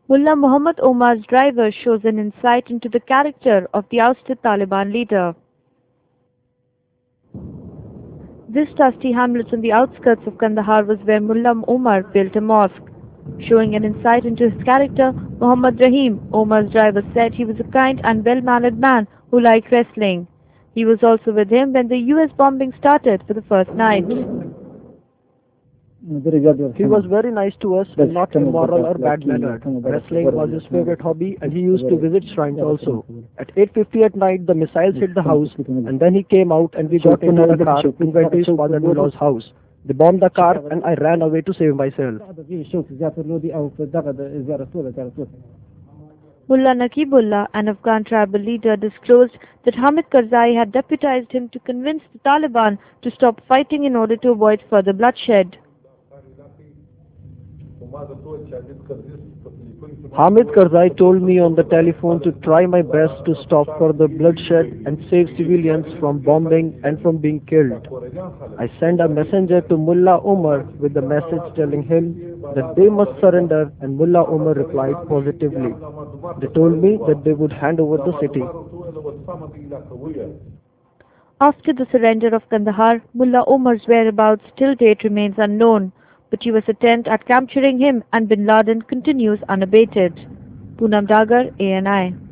Mullah Muhammad Omar's driver shows an insight into the character of the ousted Taliban leader. This dusty hamlet on the outskirts of Kandahar was where Mullah Omar built a mosque. Showing an insight into his character, Muhammad Rahim, Omar's driver, said he was a kind and well-mannered man who liked wrestling. He was also with him when the US bombing started for the first night. He was very nice to us and not immoral or bad-mannered. Wrestling was his favorite hobby and he used to visit shrines also. At 8:50 at night, the missiles hit the house and then he came out and we got into the car and went to his father-in-law's house. They bombed the car and I ran away to save myself. Mullah Naqibullah, an Afghan tribal leader, disclosed that Hamid Karzai had deputized him to convince the Taliban to stop fighting in order to avoid further bloodshed. Hamid Karzai told me on the telephone to try my best to stop further bloodshed and save civilians from bombing and from being killed. I sent a messenger to Mullah Omar with the message telling him that they must surrender and Mullah Omar replied positively. They told me that they would hand over the city. After the surrender of Kandahar, Mullah Omar's whereabouts till date remains unknown, but US attempt at capturing him and bin Laden continues unabated. Poonam Dagar, ANI.